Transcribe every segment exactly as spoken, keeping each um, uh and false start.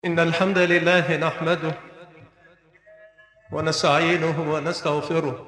إن الحمد لله نحمده ونستعينه ونستغفره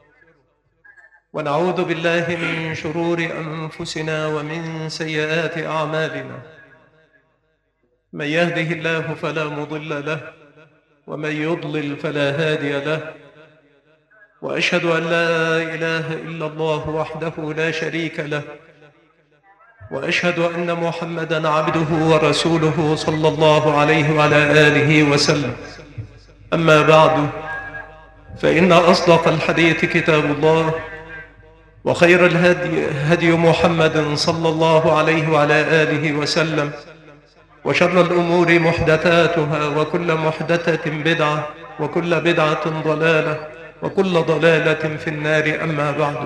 ونعوذ بالله من شرور أنفسنا ومن سيئات أعمالنا. من يهده الله فلا مضل له ومن يضلل فلا هادي له، وأشهد أن لا إله إلا الله وحده لا شريك له، وأشهد أن محمدًا عبده ورسوله صلى الله عليه وعلى آله وسلم. أما بعد، فإن أصدق الحديث كتاب الله، وخير الهدي هدي محمد صلى الله عليه وعلى آله وسلم، وشر الأمور محدثاتها، وكل محدثة بدعة، وكل بدعة ضلالة، وكل ضلالة في النار. أما بعد،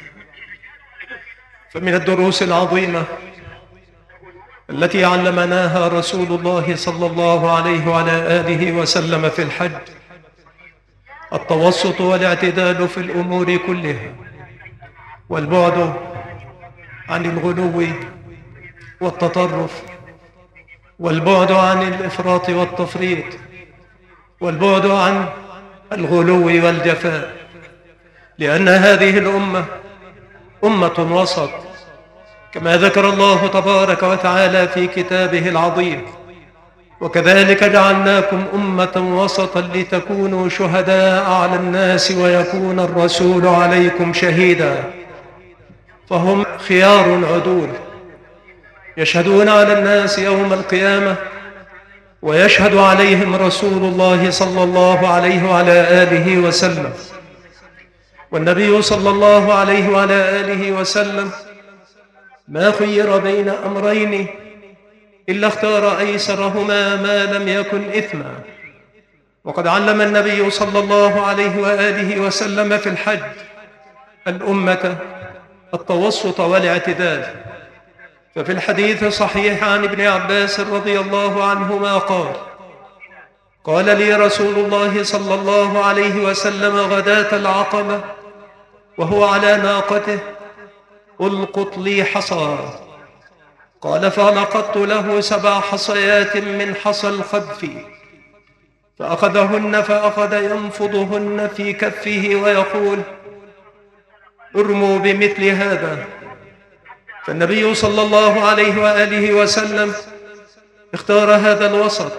فمن الدروس العظيمة التي علمناها رسول الله صلى الله عليه وعلى آله وسلم في الحج التوسط والاعتدال في الأمور كلها، والبعد عن الغلو والتطرف، والبعد عن الإفراط والتفريط، والبعد عن الغلو والجفاء، لأن هذه الأمة أمة وسط، كما ذكر الله تبارك وتعالى في كتابه العظيم: وكذلك جعلناكم أمة وسطا لتكونوا شهداء على الناس ويكون الرسول عليكم شهيدا. فهم خيار عدول يشهدون على الناس يوم القيامة، ويشهد عليهم رسول الله صلى الله عليه وعلى آله وسلم. والنبي صلى الله عليه وعلى آله وسلم ما خير بين أمرين إلا اختار أيسرهما ما لم يكن إثما. وقد علم النبي صلى الله عليه وآله وسلم في الحج الأمة التوسط والاعتدال. ففي الحديث الصحيح عن ابن عباس رضي الله عنهما قال: قال لي رسول الله صلى الله عليه وسلم غداة العقبة وهو على ناقته: ألقط لي حصى. قال: فلقطت له سبع حصيات من حصى الخذف، فأخذهن فأخذ ينفضهن في كفه ويقول: ارموا بمثل هذا. فالنبي صلى الله عليه وآله وسلم اختار هذا الوسط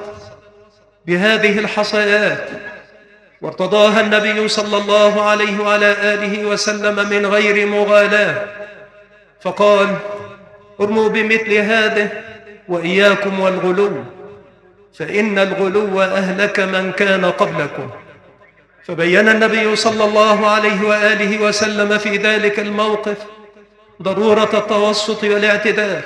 بهذه الحصيات، وارتضاها النبي صلى الله عليه وعلى آله وسلم من غير مغالاة، فقال: ارموا بمثل هذه وإياكم والغلو، فإن الغلو أهلك من كان قبلكم. فبين النبي صلى الله عليه وآله وسلم في ذلك الموقف ضرورة التوسط والاعتدال،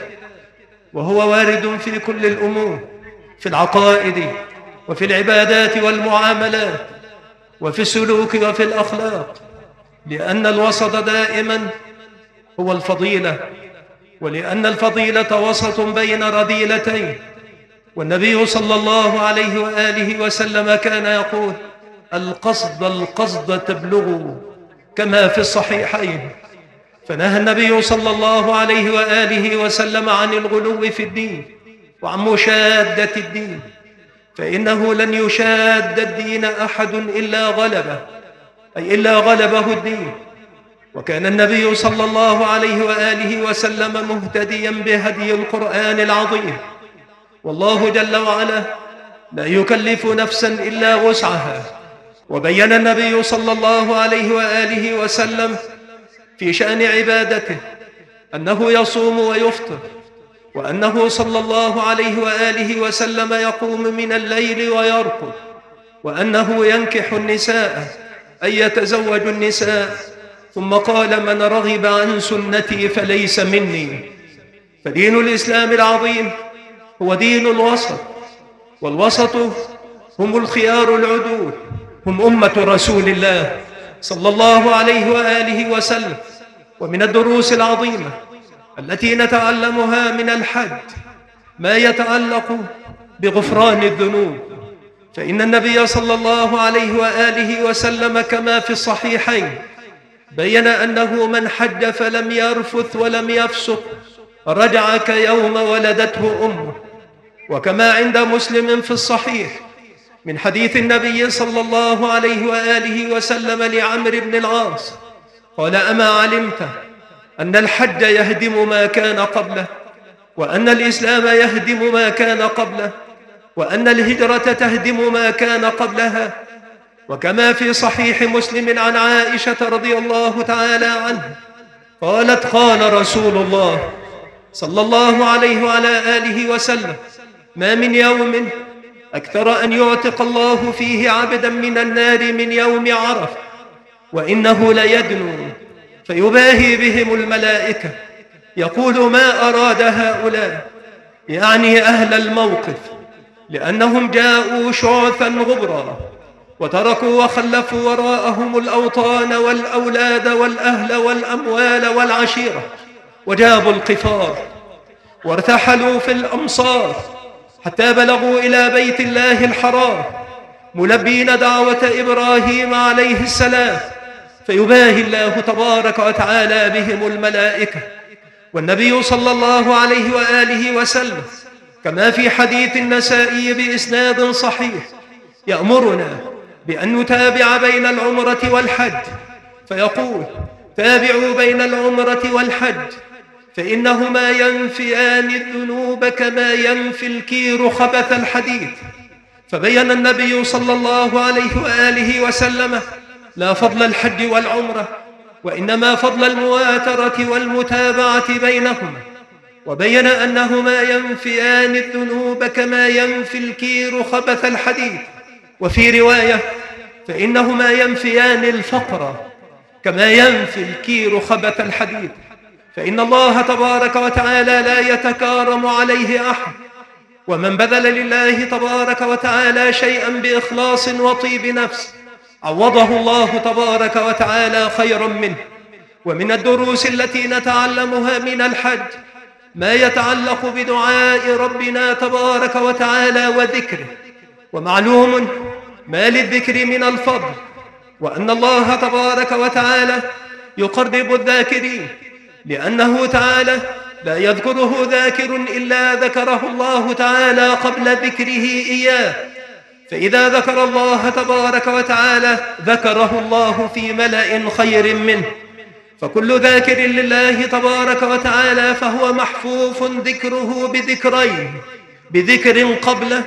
وهو وارد في كل الأمور، في العقائد وفي العبادات والمعاملات وفي السلوك وفي الأخلاق، لأن الوسط دائما هو الفضيلة، ولأن الفضيلة وسط بين رذيلتين. والنبي صلى الله عليه وآله وسلم كان يقول: القصد القصد تبلغوا، كما في الصحيحين. فنهى النبي صلى الله عليه وآله وسلم عن الغلو في الدين وعن مشادة الدين، فإنه لن يشاد الدين أحد إلا غلبه، أي إلا غلبه الدين. وكان النبي صلى الله عليه وآله وسلم مهتديا بهدي القرآن العظيم، والله جل وعلا لا يكلف نفسا إلا وسعها. وبين النبي صلى الله عليه وآله وسلم في شأن عبادته أنه يصوم ويفطر، وأنه صلى الله عليه وآله وسلم يقوم من الليل ويرقد، وأنه ينكح النساء أي يتزوج النساء. ثم قال: من رغب عن سنتي فليس مني. فدين الإسلام العظيم هو دين الوسط، والوسط هم الخيار العدول، هم أمة رسول الله صلى الله عليه وآله وسلم. ومن الدروس العظيمة التي نتعلمها من الحج ما يتعلق بغفران الذنوب، فإن النبي صلى الله عليه وآله وسلم كما في الصحيحين بين أنه من حج فلم يرفث ولم يفسق رجع كيوم ولدته أمه. وكما عند مسلم في الصحيح من حديث النبي صلى الله عليه وآله وسلم لعمرو بن العاص قال: أما علمت أن الحج يهدم ما كان قبله، وأن الإسلام يهدم ما كان قبله، وأن الهجرة تهدم ما كان قبلها؟ وكما في صحيح مسلم عن عائشة رضي الله تعالى عنها قالت: قال رسول الله صلى الله عليه وعلى آله وسلم: ما من يوم أكثر أن يعتق الله فيه عبدا من النار من يوم عرفة، وإنه ليدنو فيباهي بهم الملائكة يقول: ما أراد هؤلاء، يعني أهل الموقف، لأنهم جاءوا شعثا غبرا وتركوا وخلفوا وراءهم الأوطان والأولاد والأهل والأموال والعشيرة، وجابوا القفار وارتحلوا في الأمصار حتى بلغوا إلى بيت الله الحرام ملبين دعوة إبراهيم عليه السلام، فيباهي الله تبارك وتعالى بهم الملائكة. والنبي صلى الله عليه وآله وسلم كما في حديث النسائي بإسناد صحيح يأمرنا بأن نتابع بين العمرة والحج، فيقول: تابعوا بين العمرة والحج فإنهما ينفيان الذنوب كما ينفي الكير خبث الحديد. فبين النبي صلى الله عليه وآله وسلم لا فضل الحج والعمرة، وإنما فضل المواترة والمتابعة بينهما، وبين أنهما ينفيان الذنوب كما ينفي الكير خبث الحديد. وفي رواية: فإنهما ينفيان الفقر كما ينفي الكير خبث الحديد. فإن الله تبارك وتعالى لا يتكارم عليه أحد، ومن بذل لله تبارك وتعالى شيئا بإخلاص وطيب نفس عوضه الله تبارك وتعالى خيرا منه. ومن الدروس التي نتعلمها من الحج ما يتعلق بدعاء ربنا تبارك وتعالى وذكره. ومعلوم ما للذكر من الفضل، وأن الله تبارك وتعالى يقرب الذاكرين، لأنه تعالى لا يذكره ذاكر إلا ذكره الله تعالى قبل ذكره إياه، فإذا ذكر الله تبارك وتعالى ذكره الله في ملأ خير منه. فكل ذاكر لله تبارك وتعالى فهو محفوف ذكره بذكرين: بذكر قبله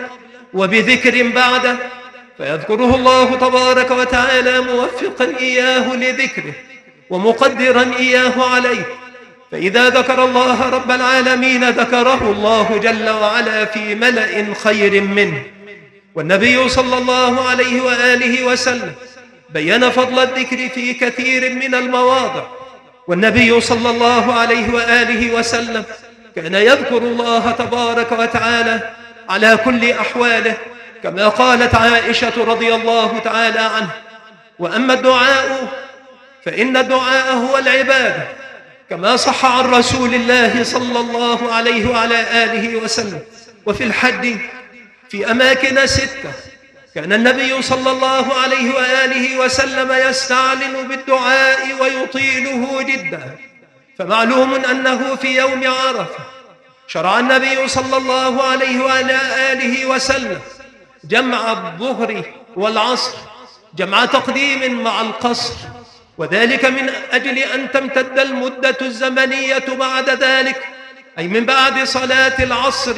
وبذكر بعده، فيذكره الله تبارك وتعالى موفقا إياه لذكره ومقدرا إياه عليه. فإذا ذكر الله رب العالمين ذكره الله جل وعلا في ملأ خير منه. والنبي صلى الله عليه وآله وسلم بيّن فضل الذكر في كثير من المواضع. والنبي صلى الله عليه وآله وسلم كان يذكر الله تبارك وتعالى على كل أحواله، كما قالت عائشة رضي الله تعالى عنها: وأما الدعاء فإن الدعاء هو العبادة، كما صح عن رسول الله صلى الله عليه وعلى آله وسلم. وفي الحج في أماكن ستة كان النبي صلى الله عليه وآله وسلم يستعلن بالدعاء ويطيله جدا. فمعلوم أنه في يوم عرفة شرع النبي صلى الله عليه وعلى آله وسلم جمع الظهر والعصر جمع تقديم مع القصر، وذلك من أجل أن تمتد المدة الزمنية بعد ذلك، أي من بعد صلاة العصر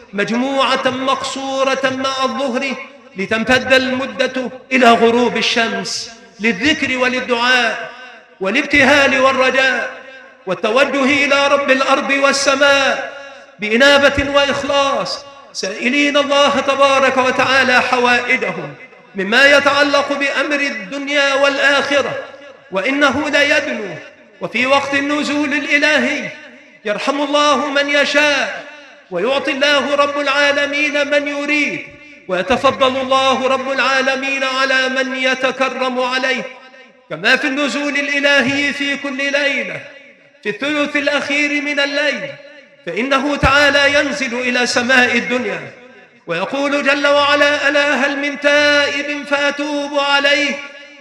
مجموعة مقصورة مع الظهر، لتمتد المدة إلى غروب الشمس، للذكر وللدعاء والابتهال والرجاء والتوجه إلى رب الأرض والسماء بإنابة وإخلاص، سائلين الله تبارك وتعالى حوائجهم مما يتعلق بأمر الدنيا والآخرة. وإنه ليدنو، وفي وقت النزول الإلهي يرحم الله من يشاء، ويعطي الله رب العالمين من يريد، ويتفضل الله رب العالمين على من يتكرم عليه. كما في النزول الإلهي في كل ليلة في الثلث الأخير من الليل، فإنه تعالى ينزل إلى سماء الدنيا ويقول جل وعلا: ألا هل من تائب فأتوب عليه،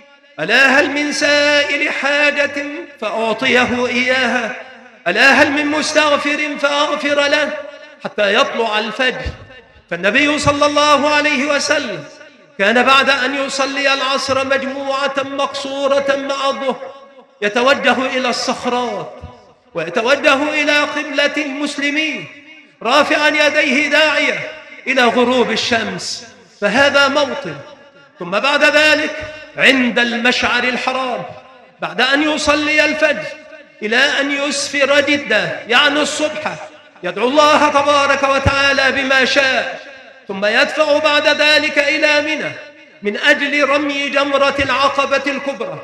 ألا هل من سائل حاجة فأعطيه إياها، ألا هل من مستغفر فأغفر له، حتى يطلع الفجر فالنبي صلى الله عليه وسلم كان بعد أن يصلي العصر مجموعة مقصورة مع الظهر يتوجه إلى الصخرات ويتوجه إلى قبلة المسلمين رافعا يديه داعية إلى غروب الشمس، فهذا موطن. ثم بعد ذلك عند المشعر الحرام بعد أن يصلي الفجر إلى أن يسفر جدا يعني الصبح يدعو الله تبارك وتعالى بما شاء، ثم يدفع بعد ذلك إلى منى من أجل رمي جمرة العقبة الكبرى.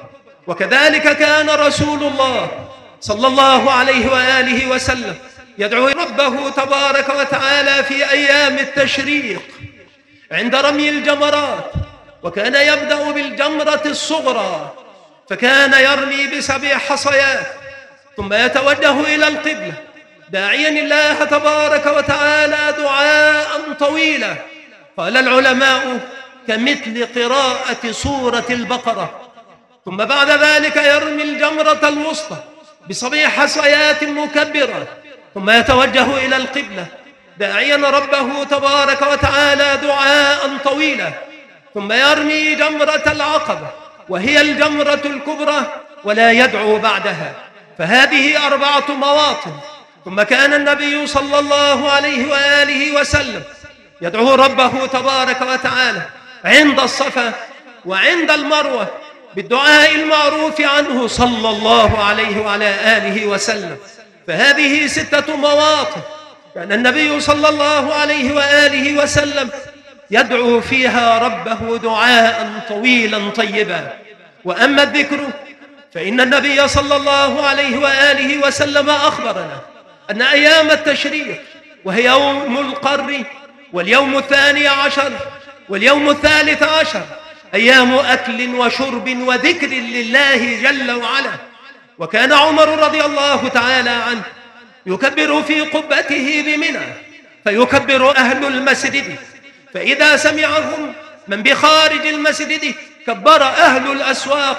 وكذلك كان رسول الله صلى الله عليه وآله وسلم يدعو ربه تبارك وتعالى في أيام التشريق عند رمي الجمرات، وكان يبدأ بالجمرة الصغرى فكان يرمي بسبع حصيات ثم يتوجه إلى القبلة داعيا الله تبارك وتعالى دعاء طويلا، قال العلماء كمثل قراءة سورة البقرة. ثم بعد ذلك يرمي الجمرة الوسطى بسبع حصيات مكبرة ثم يتوجه إلى القبلة داعيا ربه تبارك وتعالى دعاء طويلا، ثم يرمي جمرة العقبة وهي الجمرة الكبرى ولا يدعو بعدها. فهذه أربعة مواطن. ثم كان النبي صلى الله عليه وآله وسلم يدعو ربه تبارك وتعالى عند الصفا وعند المروة بالدعاء المعروف عنه صلى الله عليه وعلى آله وسلم. فهذه ستة مواطن كان النبي صلى الله عليه وآله وسلم يدعو فيها ربه دعاء طويلا طيبا. وأما الذكر فإن النبي صلى الله عليه وآله وسلم أخبرنا أن أيام التشريق وهي يوم القر واليوم الثاني عشر واليوم الثالث عشر أيام أكل وشرب وذكر لله جل وعلا. وكان عمر رضي الله تعالى عنه يكبر في قبته بمنى فيكبر أهل المسجد، فإذا سمعهم من بخارج المسجد كبر أهل الأسواق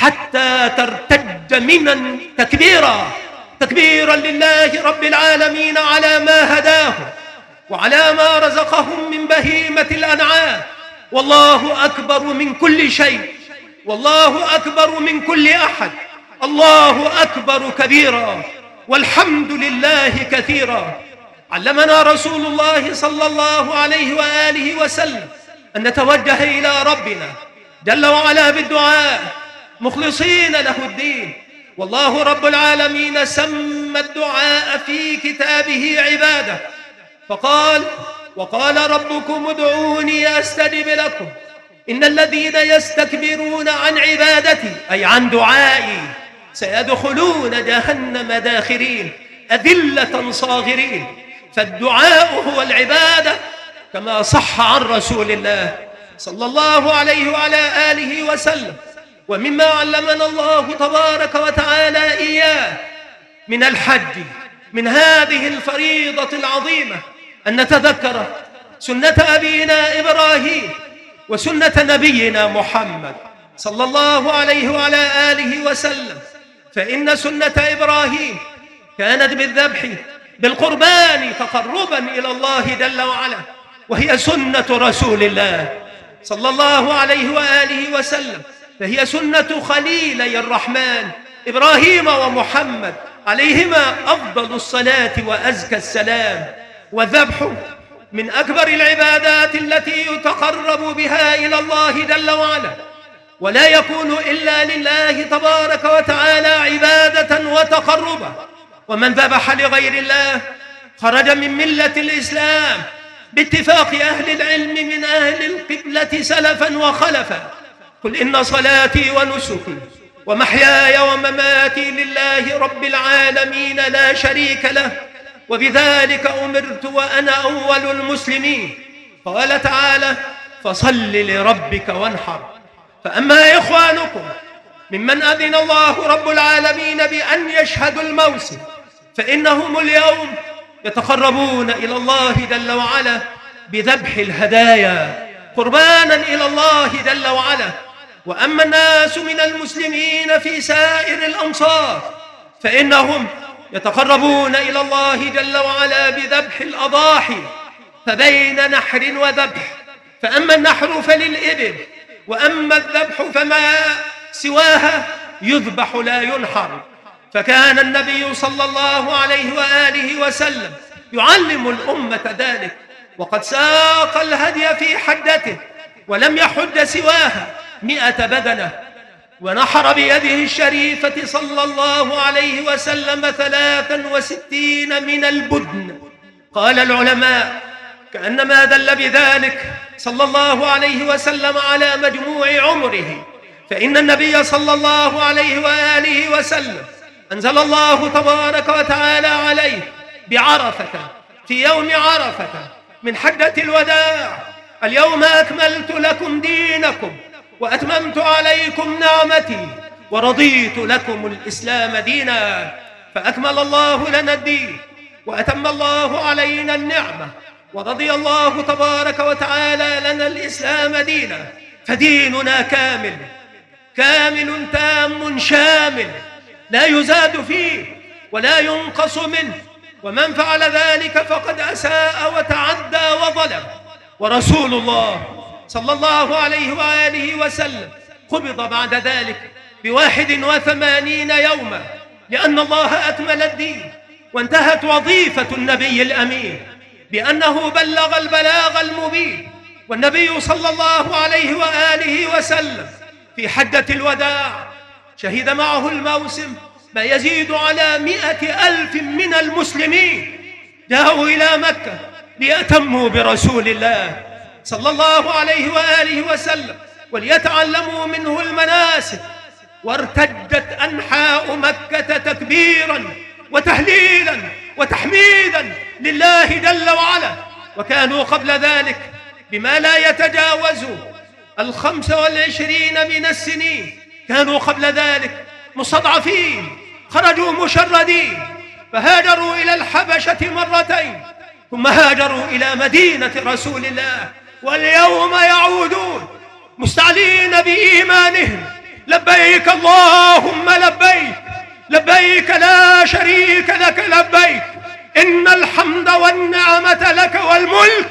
حتى ترتج منى تكبيرا تكبيرا لله رب العالمين على ما هداهم وعلى ما رزقهم من بهيمة الأنعام. والله أكبر من كل شيء، والله أكبر من كل أحد، الله أكبر كبيرا والحمد لله كثيرا. علمنا رسول الله صلى الله عليه وآله وسلم أن نتوجه إلى ربنا جل وعلا بالدعاء مخلصين له الدين. والله رب العالمين سمى الدعاء في كتابه عبادة، فقال وقال ربكم ادعوني أستجب لكم إن الذين يستكبرون عن عبادتي أي عن دعائي سيدخلون جهنم داخرين أذلة صاغرين. فالدعاء هو العبادة كما صح عن رسول الله صلى الله عليه وعلى آله وسلم. ومما علمنا الله تبارك وتعالى إياه من الحج من هذه الفريضة العظيمة أن نتذكر سنة أبينا إبراهيم وسنة نبينا محمد صلى الله عليه وعلى آله وسلم. فإن سنة إبراهيم كانت بالذبح بالقربان تقربا إلى الله جل وعلا، وهي سنة رسول الله صلى الله عليه وآله وسلم، فهي سنة خليلي الرحمن إبراهيم ومحمد عليهما أفضل الصلاة وأزكى السلام. والذبح من أكبر العبادات التي يتقرب بها إلى الله جل وعلا، ولا يكون إلا لله تبارك وتعالى عبادة وتقربا. ومن ذبح لغير الله خرج من ملة الإسلام باتفاق أهل العلم من أهل القبلة سلفا وخلفا. قل إن صلاتي ونسكي ومحياي ومماتي لله رب العالمين لا شريك له وبذلك أمرت وأنا أول المسلمين. قال تعالى فصل لربك وانحر. فأما إخوانكم ممن أذن الله رب العالمين بأن يشهدوا الموسم فإنهم اليوم يتقربون إلى الله جل وعلا بذبح الهدايا قربانا إلى الله جل وعلا. وأما الناس من المسلمين في سائر الأمصار فإنهم يتقربون إلى الله جل وعلا بذبح الأضاحي فبين نحر وذبح، فأما النحر فللإبل، وأما الذبح فما سواها يذبح لا ينحر. فكان النبي صلى الله عليه وآله وسلم يعلم الأمة ذلك، وقد ساق الهدي في حدته ولم يحد سواها مئة بدنة، ونحر بيده الشريفة صلى الله عليه وسلم ثلاثا وستين من البدن. قال العلماء كأنما دل بذلك صلى الله عليه وسلم على مجموع عمره، فإن النبي صلى الله عليه وآله وسلم أنزل الله تبارك وتعالى عليه بعرفة في يوم عرفة من حجة الوداع: اليوم أكملت لكم دينكم وأتممت عليكم نعمتي ورضيت لكم الإسلام دينا. فأكمل الله لنا الدين وأتم الله علينا النعمة، ورضي الله تبارك وتعالى لنا الإسلام دينا. فديننا كامل كامل تام شامل، لا يزاد فيه ولا ينقص منه، ومن فعل ذلك فقد أساء وتعدى وظلم. ورسول الله صلى الله عليه وآله وسلم قبض بعد ذلك بواحد وثمانين يوما، لأن الله أكمل الدين، وانتهت وظيفة النبي الأمين بأنه بلغ البلاغ المبين. والنبي صلى الله عليه وآله وسلم في حجة الوداع شهد معه الموسم ما يزيد على مئة ألف من المسلمين جاءوا إلى مكة ليأتموا برسول الله صلى الله عليه وآله وسلم وليتعلموا منه المناسك. وارتجت أنحاء مكة تكبيرا وتهليلا وتحميدا لله جل وعلا. وكانوا قبل ذلك بما لا يتجاوز الخمس والعشرين من السنين، كانوا قبل ذلك مستضعفين، خرجوا مشردين، فهاجروا إلى الحبشة مرتين، ثم هاجروا إلى مدينة رسول الله، واليوم يعودون مستعلين بإيمانهم: لبيك اللهم لبيك، لبيك لا شريك لك لبيك، إن الحمد والنعمة لك والملك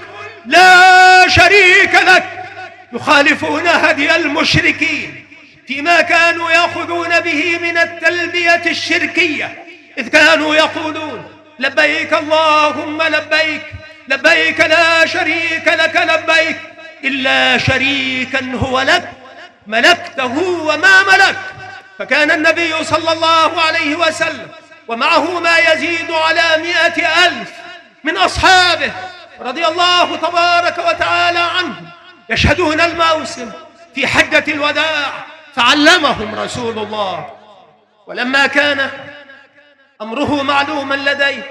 لا شريك لك. يخالفون هدي المشركين فيما كانوا يأخذون به من التلبية الشركية، إذ كانوا يقولون: لبيك اللهم لبيك، لبيك لا شريك لك لبيك، إلا شريكا هو لك ملكته وما ملك. فكان النبي صلى الله عليه وسلم ومعه ما يزيد على مئة ألف من أصحابه رضي الله تبارك وتعالى عنهم يشهدون الموسم في حجة الوداع، فعلمهم رسول الله. ولما كان أمره معلوما لديه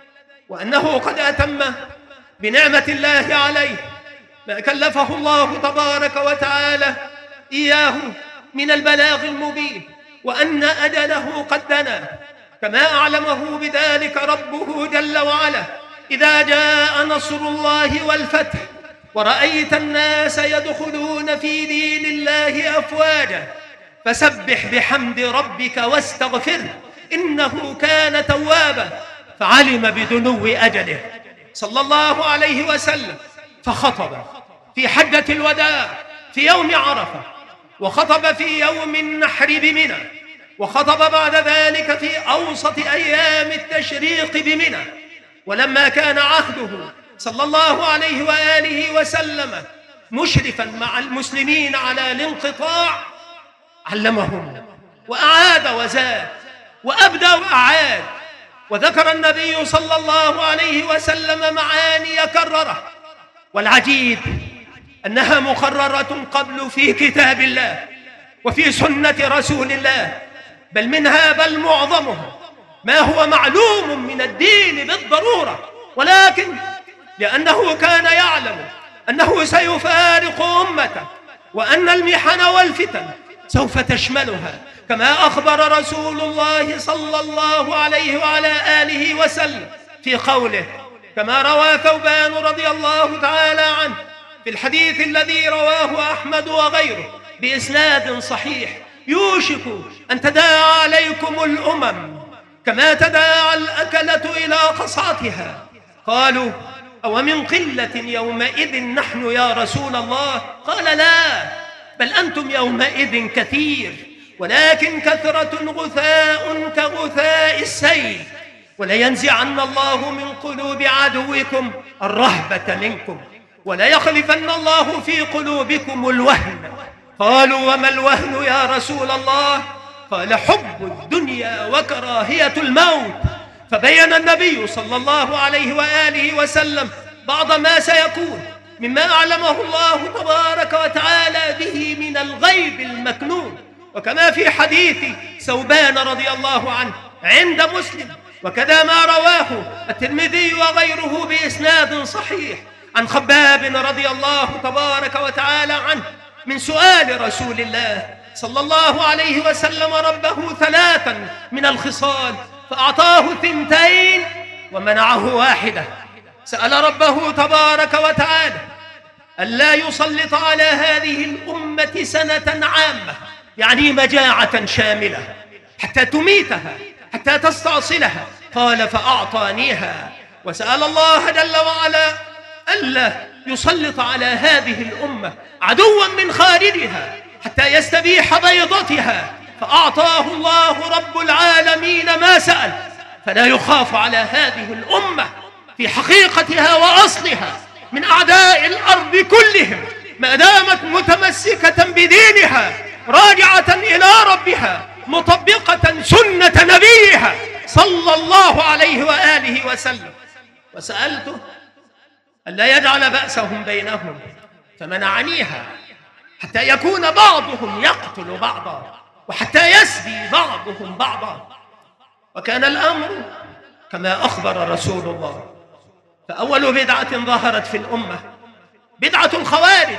وأنه قد أتم بنعمة الله عليه ما كلفه الله تبارك وتعالى إياه من البلاغ المبين، وأن أجله قد دنا، كما أعلمه بذلك ربه جل وعلا: إذا جاء نصر الله والفتح ورأيت الناس يدخلون في دين الله أفواجا فسبح بحمد ربك واستغفره إنه كان توابا. فعلم بدنو أجله صلى الله عليه وسلم، فخطب في حجة الوداع في يوم عرفة، وخطب في يوم النحر بمنى، وخطب بعد ذلك في أوسط أيام التشريق بمنى. ولما كان عهده صلى الله عليه وآله وسلم مشرفا مع المسلمين على الانقطاع، علمهم وأعاد وزاد وأبدى وأعاد. وذكر النبي صلى الله عليه وسلم معاني كررة، والعجيب أنها مقررة قبل في كتاب الله وفي سنة رسول الله، بل منها بل معظمها ما هو معلوم من الدين بالضرورة، ولكن لأنه كان يعلم أنه سيفارق أمته وأن المحن والفتن سوف تشملها، كما أخبر رسول الله صلى الله عليه وعلى آله وسلم في قوله، كما روى ثوبان رضي الله تعالى عنه في الحديث الذي رواه أحمد وغيره بإسناد صحيح: يوشك أن تداعى عليكم الأمم كما تداعى الأكلة إلى قصعتها. قالوا: أو من قلة يومئذ نحن يا رسول الله؟ قال لا، بل أنتم يومئذ كثير، ولكن كثرة غثاء كغثاء السيل، ولينزعن الله من قلوب عدوكم الرهبة منكم، وليخلفن الله في قلوبكم الوهن. قالوا وما الوهن يا رسول الله؟ قال حب الدنيا وكراهية الموت. فبين النبي صلى الله عليه وآله وسلم بعض ما سيكون مما أعلمه الله تبارك وتعالى به من الغيب المكنون، وكما في حديث ثوبان رضي الله عنه عند مسلم، وكذا ما رواه الترمذي وغيره بإسناد صحيح عن خباب رضي الله تبارك وتعالى عنه من سؤال رسول الله صلى الله عليه وسلم ربه ثلاثا من الخصال، فأعطاه ثنتين ومنعه واحدة. سأل ربه تبارك وتعالى ألا يسلط على هذه الأمة سنة عامة، يعني مجاعة شاملة، حتى تميتها، حتى تستأصلها. قال فأعطانيها. وسأل الله جل وعلا ألا يسلط على هذه الأمة عدوا من خارجها حتى يستبيح بيضتها، فأعطاه الله رب العالمين ما سأل. فلا يخاف على هذه الأمة في حقيقتها وأصلها من أعداء الأرض كلهم، ما دامت متمسكة بدينها راجعة إلى ربها مطبقة سنة نبيها صلى الله عليه وآله وسلم. وسألته ألا يجعل بأسهم بينهم فمنعنيها، حتى يكون بعضهم يقتل بعضا وحتى يسبي بعضهم بعضا. وكان الأمر كما أخبر رسول الله. فأول بدعة ظهرت في الأمة بدعة الخوارج،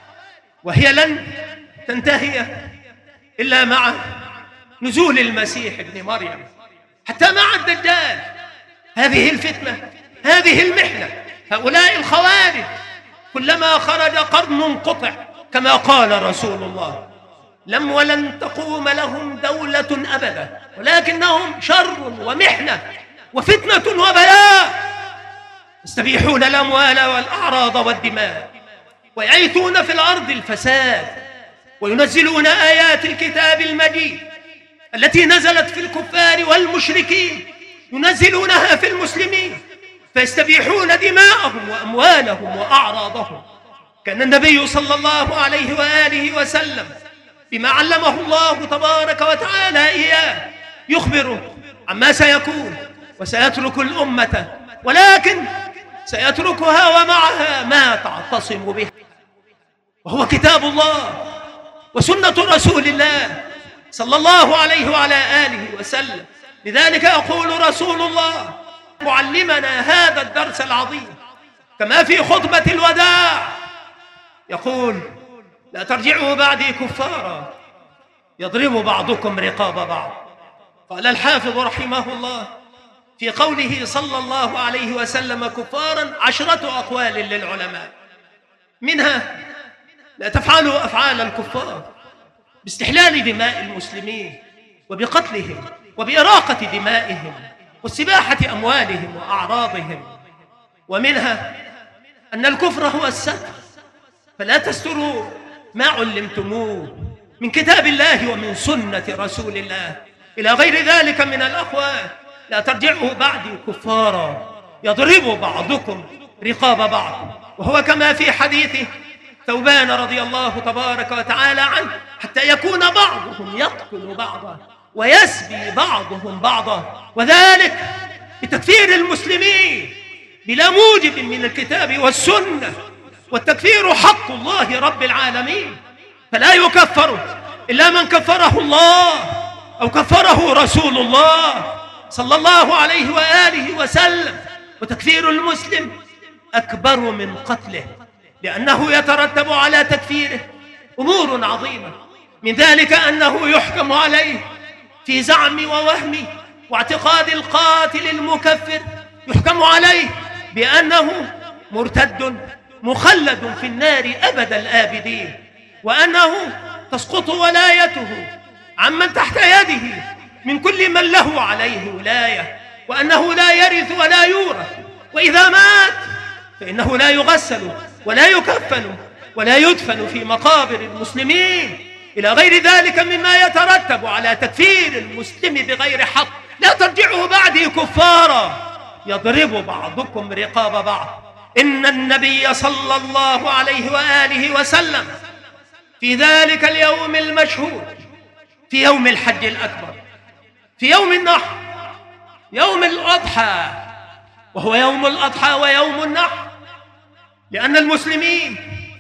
وهي لن تنتهي إلا مع نزول المسيح ابن مريم، حتى مع الدجال. هذه الفتنة، هذه المحنة، هؤلاء الخوارج كلما خرج قرن قطع كما قال رسول الله، لم ولن تقوم لهم دولة أبدا، ولكنهم شر ومحنة وفتنة وبلاء، يستبيحون الأموال والأعراض والدماء، ويعيثون في الأرض الفساد، وينزلون آيات الكتاب المجيد التي نزلت في الكفار والمشركين ينزلونها في المسلمين، فيستبيحون دماءهم وأموالهم وأعراضهم. كان النبي صلى الله عليه وآله وسلم بما علمه الله تبارك وتعالى إياه يخبر عما سيكون، وسيترك الأمة، ولكن سيتركها ومعها ما تعتصم به، وهو كتاب الله وسنة رسول الله صلى الله عليه وعلى آله وسلم. لذلك يقول رسول الله معلمنا هذا الدرس العظيم كما في خطبة الوداع، يقول لا ترجعوا بعدي كفارا يضرب بعضكم رقاب بعض. قال الحافظ رحمه الله في قوله صلى الله عليه وسلم كفارا عشرة أقوال للعلماء، منها لا تفعلوا أفعال الكفار باستحلال دماء المسلمين وبقتلهم وبإراقة دمائهم واستباحة أموالهم وأعراضهم. ومنها أن الكفر هو الستر، فلا تستروا ما علمتموه من كتاب الله ومن سنة رسول الله إلى غير ذلك من الأقوال. لا ترجعوا بعدي كفارا يضرب بعضكم رقاب بعض، وهو كما في حديث ثوبان رضي الله تبارك وتعالى عنه حتى يكون بعضهم يقتل بعضا ويسبي بعضهم بعضا، وذلك بتكفير المسلمين بلا موجب من الكتاب والسنة، والتكفير حق الله رب العالمين، فلا يكفر إلا من كفره الله أو كفره رسول الله صلى الله عليه وآله وسلم. وتكفير المسلم أكبر من قتله، لأنه يترتب على تكفيره أمور عظيمة، من ذلك أنه يحكم عليه في زعم ووهم واعتقاد القاتل المكفر، يحكم عليه بأنه مرتد مخلد في النار أبد الآبدين، وأنه تسقط ولايته عمن تحت يده من كل من له عليه ولاية، وأنه لا يرث ولا يورث، وإذا مات فإنه لا يغسل ولا يكفن ولا يدفن في مقابر المسلمين إلى غير ذلك مما يترتب على تكفير المسلم بغير حق. لا ترجعوا بعدي كفارا يضرب بعضكم رقاب بعض. إن النبي صلى الله عليه وآله وسلم في ذلك اليوم المشهود، في يوم الحج الأكبر، في يوم النحر، يوم الأضحى، وهو يوم الأضحى ويوم النحر، لأن المسلمين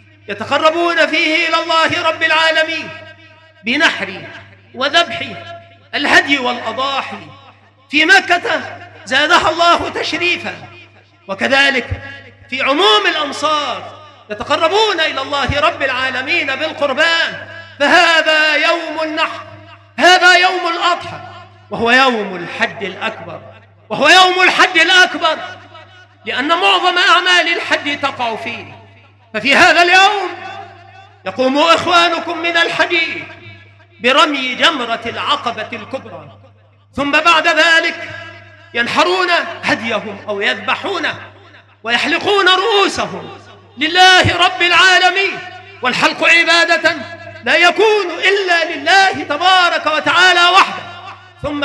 يتقربون فيه إلى الله رب العالمين بنحر وذبح الهدي والأضاحي. في مكة زادها الله تشريفا، وكذلك في عموم الأمصار يتقربون إلى الله رب العالمين بالقربان. فهذا يوم النحر، هذا يوم الأضحى، وهو يوم الحج الأكبر، وهو يوم الحج الأكبر لأن معظم أعمال الحج تقع فيه. ففي هذا اليوم يقوم إخوانكم من الحديث برمي جمرة العقبة الكبرى، ثم بعد ذلك ينحرون هديهم أو يذبحونه ويحلقون رؤوسهم لله رب العالمين. والحلق عبادة لا يكون إلا لله تبارك وتعالى وحده. ثم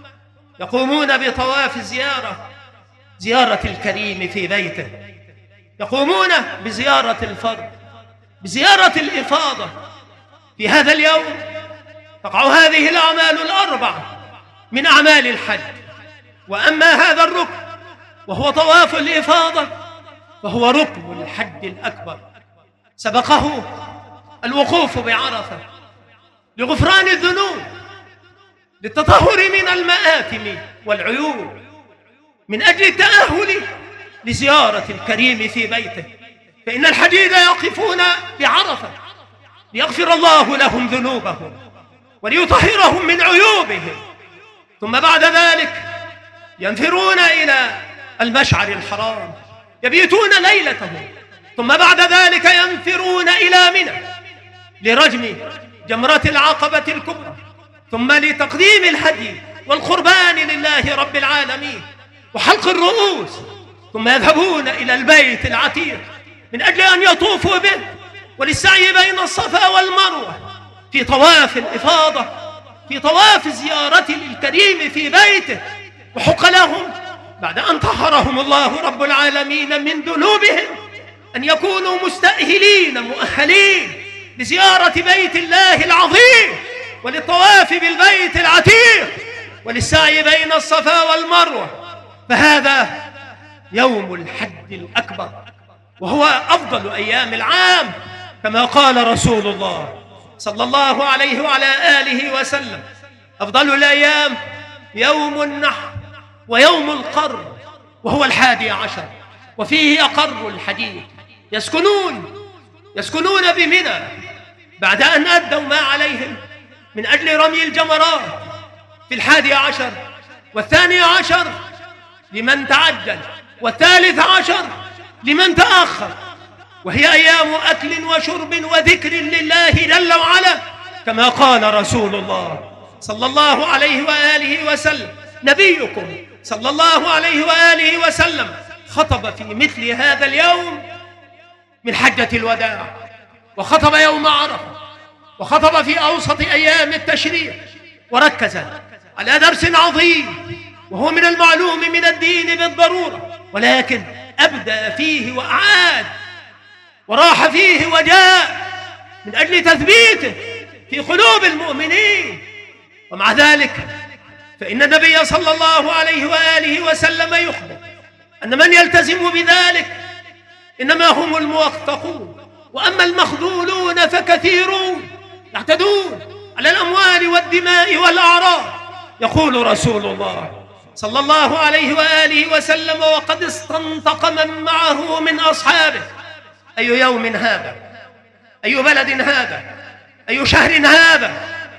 يقومون بطواف الزيارة، زيارة الكريم في بيته، يقومون بزيارة الفرد، بزيارة الإفاضة. في هذا اليوم تقع هذه الأعمال الأربع من أعمال الحج. وأما هذا الركن وهو طواف الإفاضة فهو ركن الحج الأكبر، سبقه الوقوف بعرفة لغفران الذنوب، للتطهر من المآثم والعيوب، من أجل التأهل لزيارة الكريم في بيته. فإن الحجيج يقفون بعرفة ليغفر الله لهم ذنوبهم وليطهرهم من عيوبهم، ثم بعد ذلك ينفرون إلى المشعر الحرام يبيتون ليلتهم، ثم بعد ذلك ينفرون إلى منى لرجم جمرة العقبة الكبرى، ثم لتقديم الهدي والقربان لله رب العالمين وحلق الرؤوس، ثم يذهبون إلى البيت العتيق من أجل أن يطوفوا به وللسعي بين الصفا والمروة في طواف الإفاضة، في طواف زيارة للكريم في بيته. وحق لهم بعد أن طهرهم الله رب العالمين من ذنوبهم أن يكونوا مستأهلين مؤهلين لزيارة بيت الله العظيم وللطواف بالبيت العتيق وللسعي بين الصفا والمروة. فهذا يوم الحج الأكبر، وهو أفضل أيام العام كما قال رسول الله صلى الله عليه وعلى آله وسلم: أفضل الأيام يوم النحر ويوم القر، وهو الحادي عشر، وفيه أقر الحديث. يسكنون يسكنون بمنى بعد أن أدوا ما عليهم من أجل رمي الجمرات في الحادي عشر والثاني عشر لمن تعجل، والثالث عشر لمن تأخر، وهي أيام أكل وشرب وذكر لله جل وعلا كما قال رسول الله صلى الله عليه وآله وسلم. نبيكم صلى الله عليه وآله وسلم خطب في مثل هذا اليوم من حجة الوداع، وخطب يوم عرفة، وخطب في أوسط أيام التشريع، وركز على درس عظيم وهو من المعلوم من الدين بالضرورة، ولكن أبدى فيه وأعاد وراح فيه وجاء من أجل تثبيته في قلوب المؤمنين. ومع ذلك فإن النبي صلى الله عليه وآله وسلم يخبر أن من يلتزم بذلك إنما هم الموفقون، وأما المخذولون فكثيرون يعتدون على الأموال والدماء والأعراض. يقول رسول الله صلى الله عليه وآله وسلم وقد استنطق من معه من أصحابه: أي يوم هذا؟ أي بلد هذا؟ أي شهر هذا؟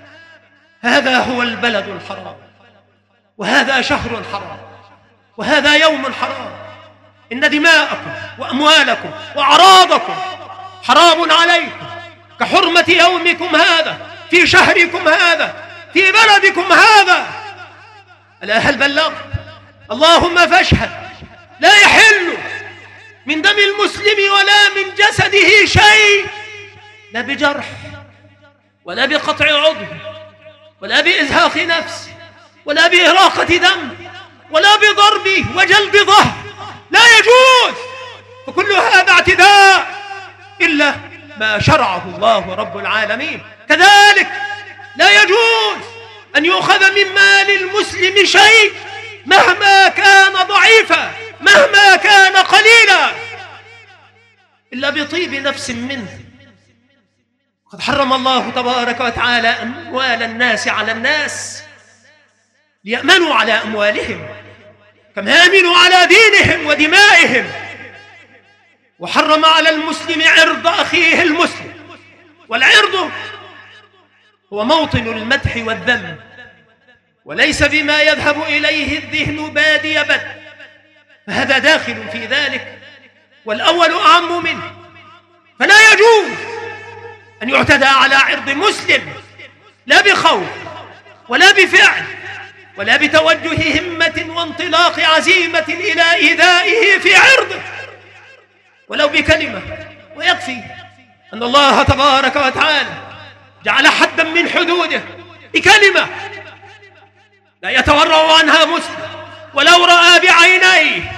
هذا هو البلد الحرام، وهذا شهر حرام، وهذا يوم حرام. إن دماءكم وأموالكم وأعراضكم حرام عليكم كحرمة يومكم هذا في شهركم هذا في بلدكم هذا. ألا هل بلغت؟ اللهم فاشهد. لا يحل من دم المسلم ولا من جسده شيء، لا بجرح ولا بقطع عضو ولا بإزهاق نفس ولا بإراقة دم ولا بضرب وجلد ظهر، لا يجوز. فكل هذا اعتداء إلا ما شرعه الله رب العالمين. كذلك لا يجوز أن يؤخذ من مال المسلم شيء مهما كان ضعيفا مهما كان قليلا إلا بطيب نفس منه. قد حرم الله تبارك وتعالى أموال الناس على الناس ليأمنوا على أموالهم كما يأمنوا على دينهم ودمائهم، وحرم على المسلم عرض أخيه المسلم، والعرض هو موطن المدح والذم وليس بما يذهب إليه الذهن بادي بد، فهذا داخل في ذلك والأول أعم منه. فلا يجوز أن يعتدى على عرض مسلم لا بخوف ولا بفعل ولا بتوجه همة وانطلاق عزيمة إلى إيذائه في عرضه ولو بكلمة. ويكفي أن الله تبارك وتعالى جعل حدا من حدوده بكلمة لا يتورع عنها مسلم ولو رأى بعينيه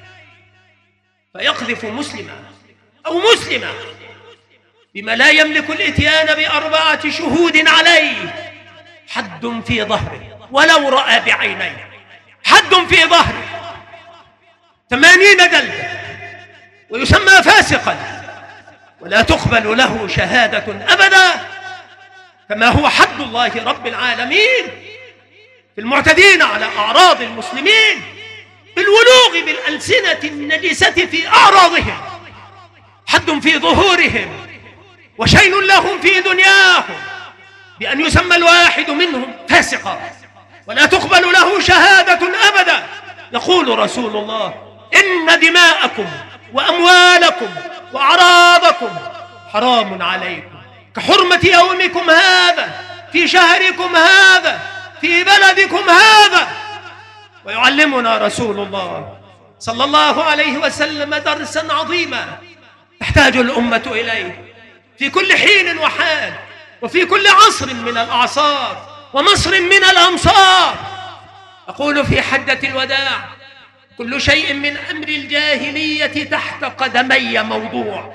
فيقذف مسلما أو مسلمة بما لا يملك الإتيان بأربعة شهود عليه، حد في ظهره ولو رأى بعينيه، حد في ظهره ثمانين جلدة، ويسمى فاسقا ولا تقبل له شهادة أبدا، كما هو حد الله رب العالمين في المعتدين على أعراض المسلمين بالولوغ بالألسنة النجسة في أعراضهم، حد في ظهورهم وشين لهم في دنياهم بأن يسمى الواحد منهم فاسقا ولا تقبل له شهادة أبدا. يقول رسول الله: إن دماءكم وأموالكم وأعراضكم حرام عليكم كحرمة يومكم هذا في شهركم هذا في بلدكم هذا. ويعلمنا رسول الله صلى الله عليه وسلم درسا عظيما تحتاج الأمة إليه في كل حين وحال وفي كل عصر من الأعصار ومصر من الأمصار. أقول في حجة الوداع: كل شيء من أمر الجاهلية تحت قدمي موضوع.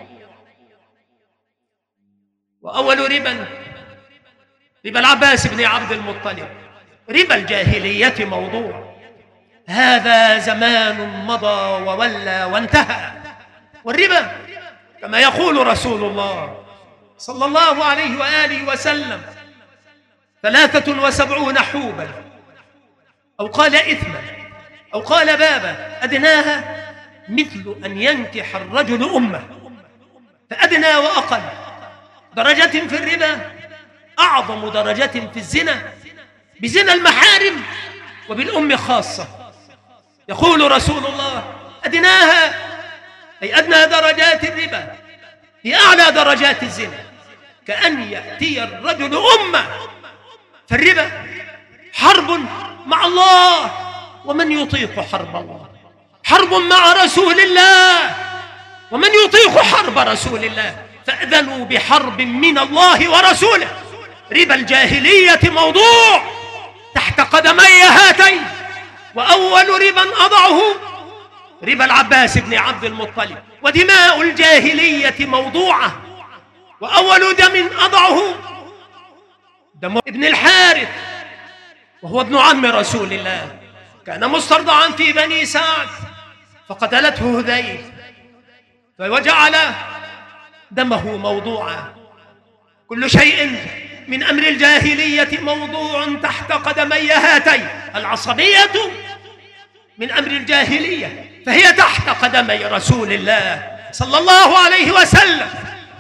وأول ربا ربا العباس بن عبد المطلب، ربا الجاهلية موضوع. هذا زمان مضى وولى وانتهى، والربا كما يقول رسول الله صلى الله عليه وآله وسلم ثلاثة وسبعون حوبا، أو قال إثما، أو قال بابا، أدناها مثل أن ينكح الرجل أمه، فأدنى وأقل درجة في الربا أعظم درجة في الزنا، بزنا المحارم وبالأم خاصة. يقول رسول الله: أدناها أي أدنى درجات الربا هي أعلى درجات الزنا، كأن يأتي الرجل أمه. فالربا حرب مع الله، ومن يطيق حرب الله؟ حرب مع رسول الله، ومن يطيق حرب رسول الله؟ فأذنوا بحرب من الله ورسوله. ربا الجاهلية موضوع تحت قدمي هاتين، وأول ربا أضعه ربا العباس بن عبد المطلب. ودماء الجاهلية موضوعة، وأول دم أضعه دم ابن الحارث، وهو ابن عم رسول الله، كان مسترضعا في بني سعد فقتلته هذيل، فوجعل دمه موضوعا. كل شيء من أمر الجاهلية موضوع تحت قدمي هاتين. العصبية من أمر الجاهلية، فهي تحت قدمي رسول الله صلى الله عليه وسلم،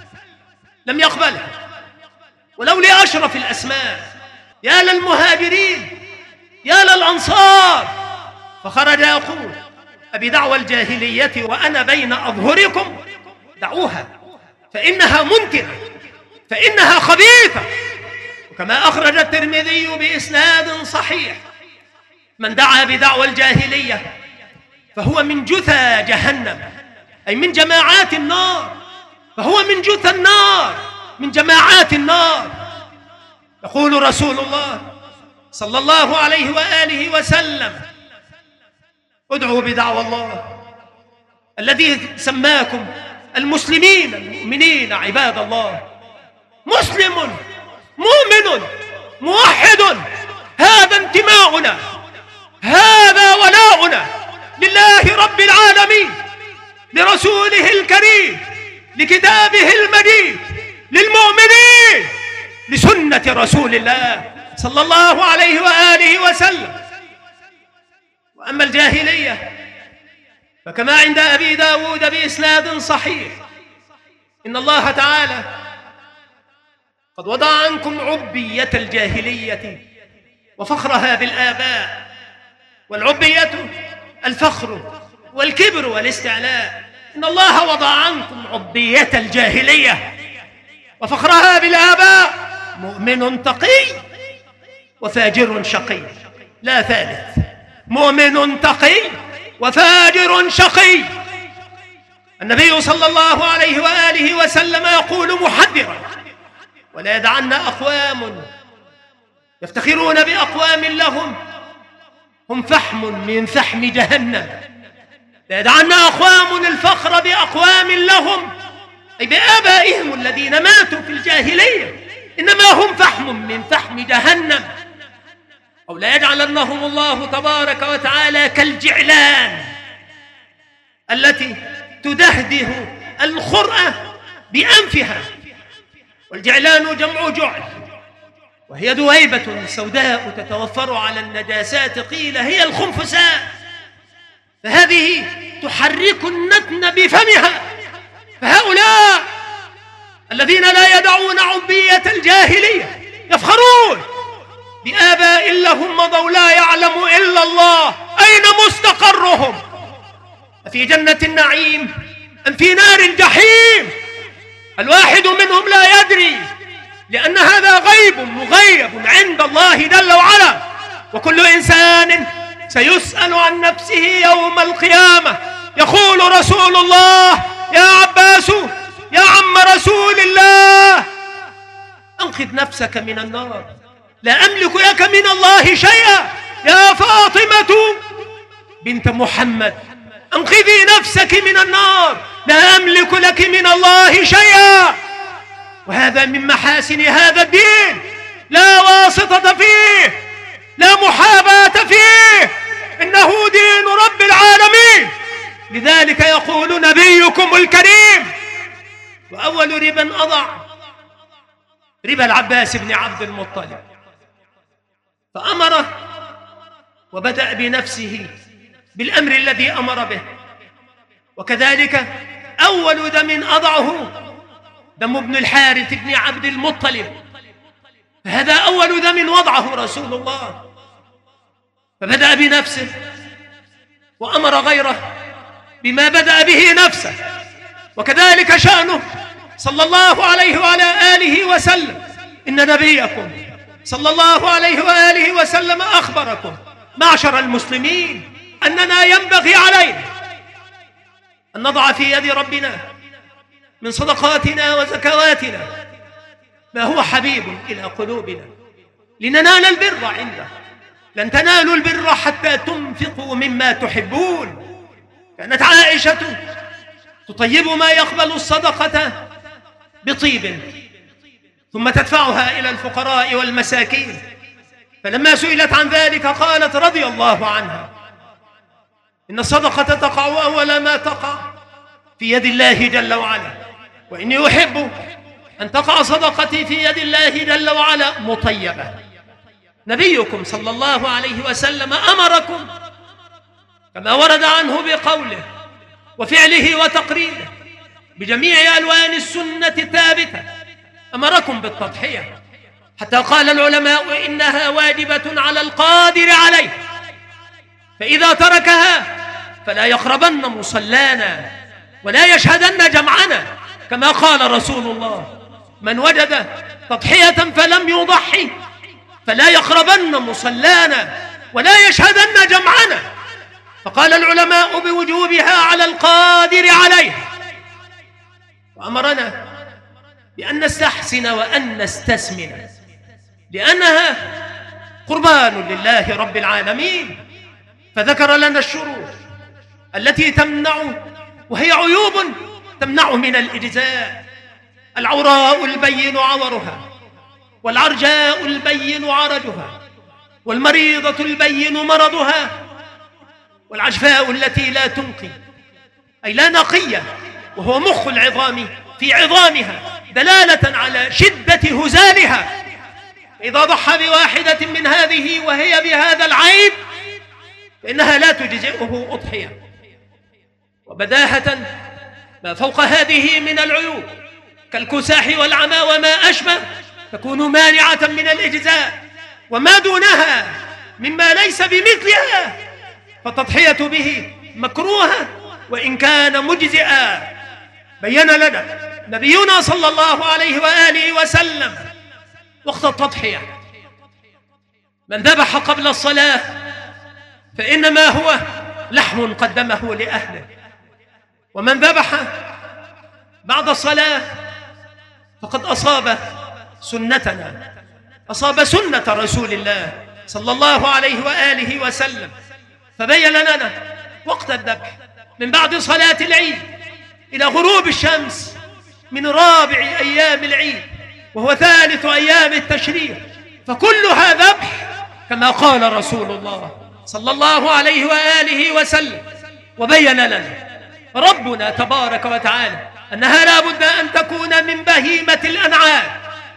لم يقبلها ولو لأشرف الأسماء. يا للمهاجرين يا للأنصار، فخرج يقول: أبدعوى الجاهلية وأنا بين أظهركم؟ دعوها فإنها منتنة، فإنها خبيثة. وكما أخرج الترمذي بإسناد صحيح: من دعا بدعوى الجاهلية فهو من جثى جهنم، أي من جماعات النار، فهو من جثى النار، من جماعات النار. يقول رسول الله صلى الله عليه وآله وسلم: ادعوا بدعوى الله الذي سماكم المسلمين المؤمنين عباد الله. مسلم مؤمن موحد، هذا انتماؤنا، هذا ولاؤنا لله رب العالمين، لرسوله الكريم، لكتابه المجيد، للمؤمنين، لسنة رسول الله صلى الله عليه وآله وسلم. وأما الجاهلية فكما عند أبي داود بإسناد صحيح إن الله تعالى قد وضع عنكم عبية الجاهلية وفخرها بالآباء. والعبية الفخر والكبر والاستعلاء. إن الله وضع عنكم عبية الجاهلية وفخرها بالآباء. مؤمن تقي وفاجر شقي، لا ثالث. مؤمن تقي وفاجر شقي. النبي صلى الله عليه وآله وسلم يقول محذرا: ولا يدعن أقوام يفتخرون بأقوام لهم هم فحم من فحم جهنم. لا يدعن أقوام الفخر بأقوام لهم، أي بآبائهم الذين ماتوا في الجاهلية، إنما هم فحم من فحم جهنم. أو لا يجعلنهم الله تبارك وتعالى كالجعلان التي تدهده الخرأة بأنفها. والجعلان جمع جعل، وهي دويبة سوداء تتوفر على النجاسات، قيل هي الخنفساء، فهذه تحرك النتن بفمها. فهؤلاء الذين لا يدعون عبية الجاهلية يفخرون بآباء لهم مضوا لا يعلم إلا الله أين مستقرهم، أفي جنة النعيم أم في نار الجحيم. الواحد منهم لا يدري، لأن هذا غيب مغيب عند الله جل وعلا. وكل إنسان سيسأل عن نفسه يوم القيامة. يقول رسول الله: يا عباس يا عم رسول الله، أنقذ نفسك من النار، لا أملك لك من الله شيئا. يا فاطمة بنت محمد، أنقذي نفسك من النار، لا أملك لك من الله شيئا. وهذا من محاسن هذا الدين، لا واسطة فيه، لا محاباة فيه، إنه دين رب العالمين. لذلك يقول نبيكم الكريم: وأول ربا أضع ربا العباس بن عبد المطلب. فأمره وبدأ بنفسه بالأمر الذي أمر به. وكذلك أول دم أضعه دم ابن الحارث بن عبد المطلب، فهذا أول دم وضعه رسول الله، فبدأ بنفسه وأمر غيره بما بدأ به نفسه. وكذلك شأنه صلى الله عليه وعلى آله وسلم. إن نبيكم صلى الله عليه وآله وسلم أخبركم معشر المسلمين أننا ينبغي علينا أن نضع في يد ربنا من صدقاتنا وزكواتنا ما هو حبيب إلى قلوبنا لننال البر عنده. لن تنالوا البر حتى تنفقوا مما تحبون. كانت عائشة تطيب ما يقبل الصدقة بطيب ثم تدفعها إلى الفقراء والمساكين. فلما سئلت عن ذلك قالت رضي الله عنها: إن الصدقة تقع أول ما تقع في يد الله جل وعلا، وإني أحب أن تقع صدقتي في يد الله جل وعلا مطيبة. نبيكم صلى الله عليه وسلم أمركم كما ورد عنه بقوله وفعله وتقريره بجميع ألوان السنة الثابتة، أمركم بالتضحية، حتى قال العلماء إنها واجبة على القادر عليه، فإذا تركها فلا يقربن مصلانا ولا يشهدن جمعنا، كما قال رسول الله: من وجد تضحية فلم يضحي فلا يقربن مصلانا ولا يشهدن جمعنا. فقال العلماء بوجوبها على القادر عليها، وأمرنا بأن نستحسن وأن نستسمن، لأنها قربان لله رب العالمين. فذكر لنا الشروط التي تمنع، وهي عيوب تمنع من الإجزاء: العوراء البين عورها، والعرجاء البين عرجها، والمريضة البين مرضها، والعجفاء التي لا تنقي أي لا نقية، وهو مخ العظام في عظامها دلالة على شدة هزالها. إذا ضحى بواحدة من هذه وهي بهذا العيب فإنها لا تجزئه أضحية. وبداهة ما فوق هذه من العيوب كالكساح والعمى وما أشبه تكون مانعة من الإجزاء، وما دونها مما ليس بمثلها فالتضحية به مكروهة وإن كان مجزئا. بين لنا نبينا صلى الله عليه وآله وسلم وقت التضحية: من ذبح قبل الصلاة فإنما هو لحم قدمه لأهله، ومن ذبح بعد الصلاة فقد أصاب سنتنا، أصاب سنة رسول الله صلى الله عليه وآله وسلم. فبين لنا وقت الذبح من بعد صلاة العيد إلى غروب الشمس من رابع أيام العيد وهو ثالث أيام التشريق، فكلها ذبح كما قال رسول الله صلى الله عليه وآله وسلم. وبين لنا ربنا تبارك وتعالى أنها لا بد أن تكون من بهيمة الأنعام،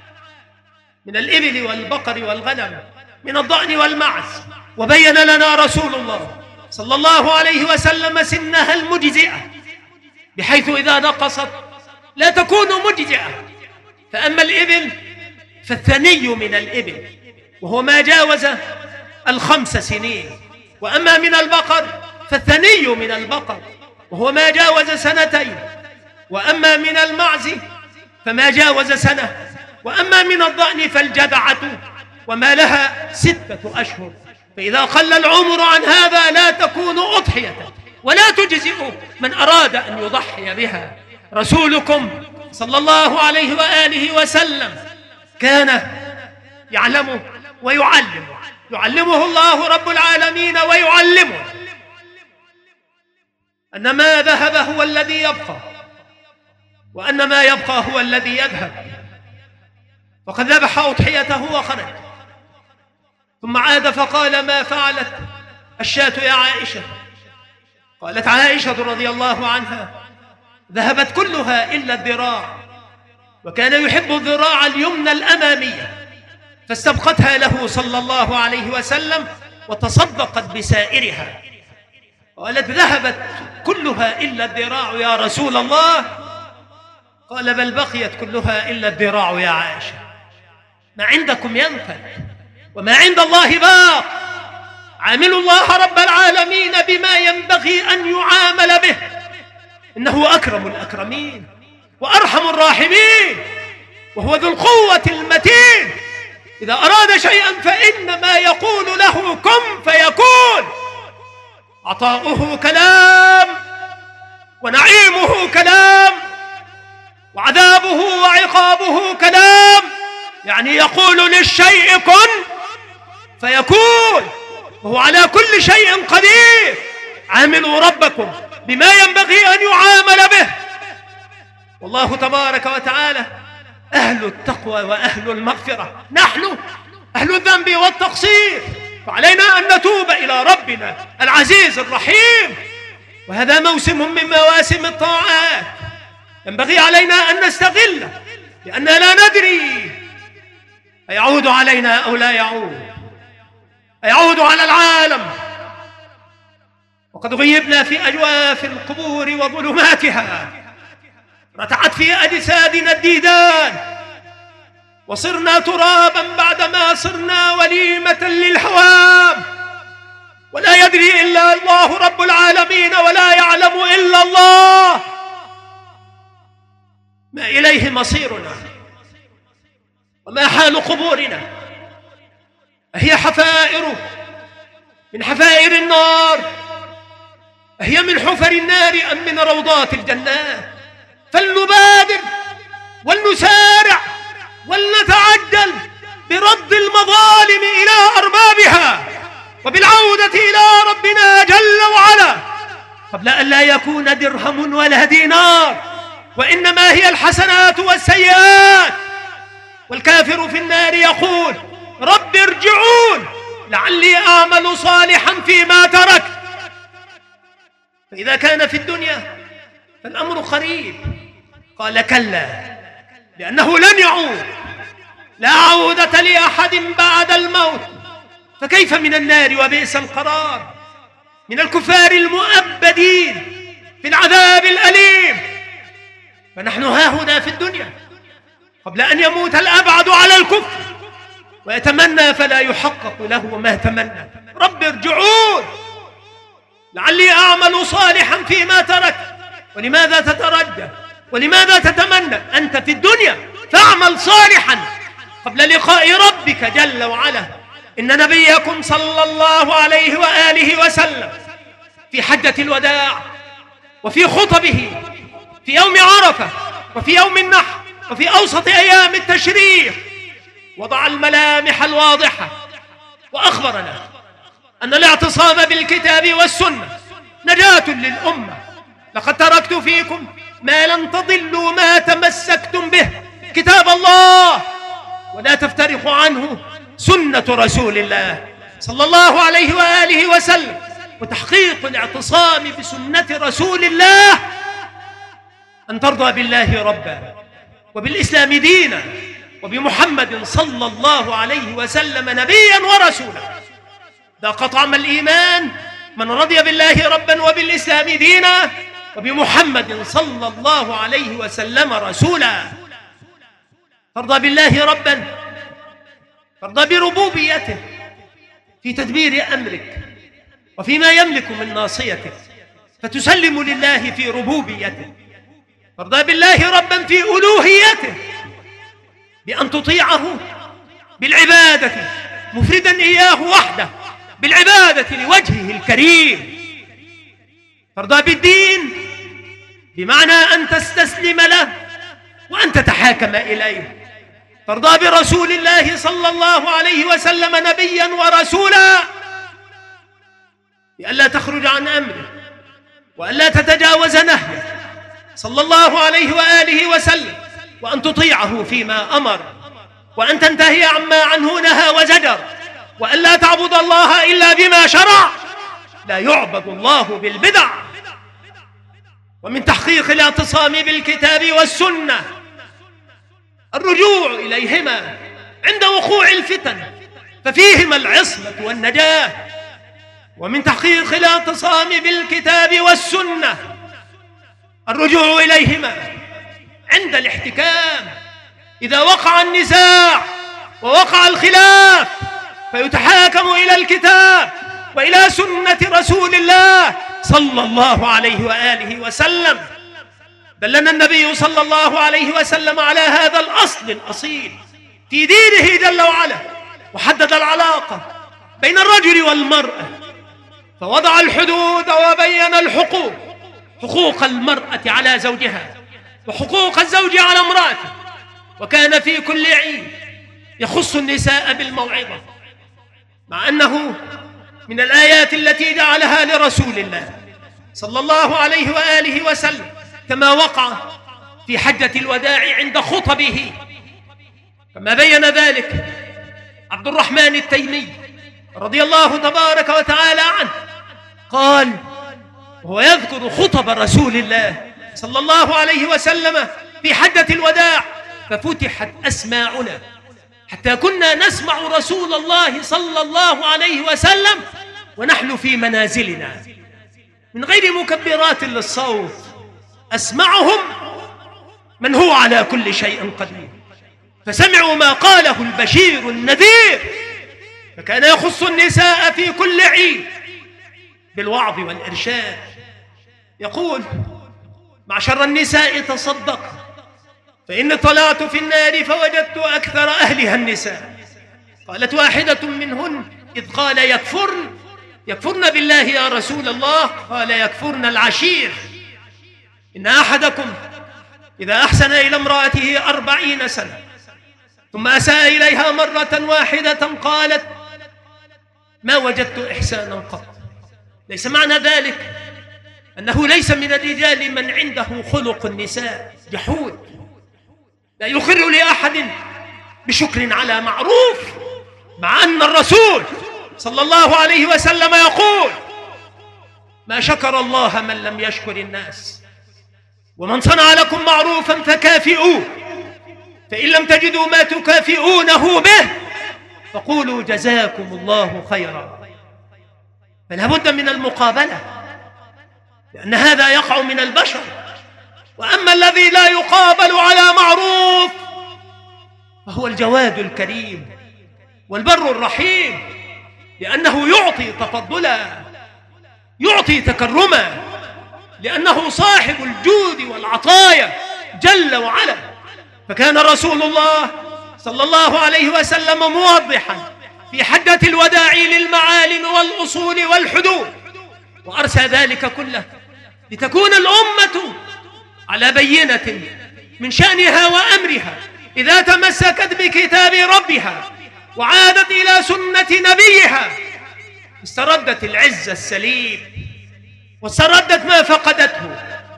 من الإبل والبقر والغنم، من الضأن والمعز. وبين لنا رسول الله صلى الله عليه وسلم سنها المجزئة، بحيث إذا نقصت لا تكون مجزئة. فأما الإبل فالثني من الإبل وهو ما جاوز الخمس سنين، وأما من البقر فالثني من البقر وهو ما جاوز سنتين، وأما من المعز فما جاوز سنة، وأما من الضأن فالجذعة وما لها ستة أشهر. فإذا قل العمر عن هذا لا تكون أضحية ولا تجزئ من أراد أن يضحي بها. رسولكم صلى الله عليه وآله وسلم كان يعلم ويعلم، يعلمه الله رب العالمين ويعلمه أن ما ذهب هو الذي يبقى، وأن ما يبقى هو الذي يذهب. وقد ذبح أضحيته وخرج، ثم عاد فقال: ما فعلت الشاة يا عائشة؟ قالت عائشة رضي الله عنها: ذهبت كلها إلا الذراع، وكان يحب الذراع اليمنى الأمامية، فاستبقتها له صلى الله عليه وسلم وتصدقت بسائرها. قالت: ذهبت كلها إلا الذراع يا رسول الله. قال: بل بقيت كلها إلا الذراع يا عائشة. ما عندكم ينفد وما عند الله باق. عاملوا الله رب العالمين بما ينبغي أن يعامل به، إنه أكرم الأكرمين وأرحم الراحمين، وهو ذو القوة المتين. إذا أراد شيئا فإنما يقول له كن فيكون. عطاؤه كلام، ونعيمه كلام، وعذابه وعقابه كلام، يعني يقول للشيء كن فيكون، وهو على كل شيء قدير. عاملوا ربكم بما ينبغي أن يعامل به. والله تبارك وتعالى أهل التقوى وأهل المغفرة، نحن أهل الذنب والتقصير، فعلينا أن نتوب إلى ربنا العزيز الرحيم. وهذا موسم من مواسم الطاعات ينبغي علينا أن نستغله، لأننا لا ندري أيعود علينا أو لا يعود، أيعود على العالم. وقد غيبنا في أجواف القبور وظلماتها، رتعت في أجسادنا الديدان، وصرنا ترابا بعدما صرنا وليمة للهوام. ولا يدري إلا الله رب العالمين، ولا يعلم إلا الله ما إليه مصيرنا وما حال قبورنا. هي حفائر من حفائر النار هي من حفر النار أم من روضات الجنات؟ فلنبادر ولنسارع ولنتعجل برد المظالم إلى أربابها وبالعودة إلى ربنا جل وعلا قبل أن لا يكون درهم ولا دينار، وإنما هي الحسنات والسيئات. والكافر في النار يقول: رب ارجعون لعلي أعمل صالحا فيما تركت. فإذا كان في الدنيا فالأمر قريب. قال: كلا، لأنه لن يعود، لا عودة لأحد بعد الموت. فكيف من النار وبئس القرار، من الكفار المؤبدين في العذاب الأليم. فنحن هاهنا في الدنيا قبل أن يموت الأبعد على الكفر ويتمنى فلا يحقق له ما تمنى: رب ارجعون لعلي أعمل صالحا فيما تركت. ولماذا تترجى؟ ولماذا تتمنى؟ أنت في الدنيا فاعمل صالحا قبل لقاء ربك جل وعلا. إن نبيكم صلى الله عليه وآله وسلم في حجة الوداع وفي خطبه في يوم عرفة وفي يوم النحر وفي أوسط أيام التشريق وضع الملامح الواضحة وأخبرنا أن الاعتصام بالكتاب والسنة نجاة للأمة. لقد تركت فيكم ما لن تضلوا ما تمسكتم به، كتاب الله، ولا تفترق عنه سنة رسول الله صلى الله عليه وآله وسلم. وتحقيق الاعتصام بسنة رسول الله أن ترضى بالله ربا وبالإسلام دينا وبمحمد صلى الله عليه وسلم نبيا ورسولا. ذاق طعم الإيمان من رضي بالله ربا وبالإسلام دينا وبمحمد صلى الله عليه وسلم رسولا. ترضى بالله ربا، ترضى بربوبيته في تدبير أمرك وفيما يملك من ناصيتك، فتسلم لله في ربوبيته. ترضى بالله ربا في ألوهيته بأن تطيعه بالعبادة مفردا إياه وحده، بالعبادة لوجهه الكريم. ترضى بالدين بمعنى أن تستسلم له وأن تتحاكم إليه. ترضى برسول الله صلى الله عليه وسلم نبيا ورسولا بألا تخرج عن أمره وألا تتجاوز نهيه صلى الله عليه وآله وسلم، وأن تطيعه فيما أمر وأن تنتهي عما عنه نهى وزجر، وأن لا تعبد الله إلا بما شرع. لا يعبد الله بالبدع. ومن تحقيق الاعتصام بالكتاب والسنة الرجوع إليهما عند وقوع الفتن ففيهما العصمة والنجاة. ومن تحقيق الاعتصام بالكتاب والسنة الرجوع إليهما عند الاحتكام، إذا وقع النزاع ووقع الخلاف فيتحاكم إلى الكتاب وإلى سنة رسول الله صلى الله عليه وآله وسلم. دلنا النبي صلى الله عليه وسلم على هذا الأصل الأصيل في دينه جل وعلا، وحدد العلاقة بين الرجل والمرأة فوضع الحدود وبين الحقوق: حقوق المرأة على زوجها وحقوق الزوج على امرأته. وكان في كل عيد يخص النساء بالموعظة، مع أنه من الآيات التي جعلها لرسول الله صلى الله عليه وآله وسلم، كما وقع في حجة الوداع عند خطبه، كما بين ذلك عبد الرحمن التيمي رضي الله تبارك وتعالى عنه. قال وهو يذكر خطب رسول الله صلى الله عليه وسلم في حجة الوداع: ففتحت أسماعنا حتى كنا نسمع رسول الله صلى الله عليه وسلم ونحن في منازلنا من غير مكبرات للصوت، أسمعهم من هو على كل شيء قدير. فسمعوا ما قاله البشير النذير، فكان يخص النساء في كل عيد بالوعظ والإرشاد. يقول: معشر النساء تصدق، فإن طلعت في النار فوجدت أكثر أهلها النساء. قالت واحدة منهن إذ قال يكفرن: يكفرن بالله يا رسول الله؟ قال يكفرن العشير. إن أحدكم إذا أحسن إلى امرأته أربعين سنة ثم أساء إليها مرة واحدة قالت ما وجدت إحسانا قط. ليس معنى ذلك أنه ليس من الرجال من عنده خلق النساء، جحود لا يخر لأحد بشكر على معروف، مع أن الرسول صلى الله عليه وسلم يقول ما شكر الله من لم يشكر الناس، ومن صنع لكم معروفا فكافئوه، فإن لم تجدوا ما تكافئونه به فقولوا جزاكم الله خيرا. فلا بد من المقابلة، لأن هذا يقع من البشر. وأما الذي لا يقابل على معروف فهو الجواد الكريم والبر الرحيم، لأنه يعطي تفضلا، يعطي تكرما، لأنه صاحب الجود والعطايا جل وعلا. فكان رسول الله صلى الله عليه وسلم موضحا في حجة الوداع للمعالم والأصول والحدود، وأرسى ذلك كله لتكون الأمة على بينة من شأنها وأمرها إذا تمسكت بكتاب ربها وعادت إلى سنة نبيها استردت العز السليم واستردت ما فقدته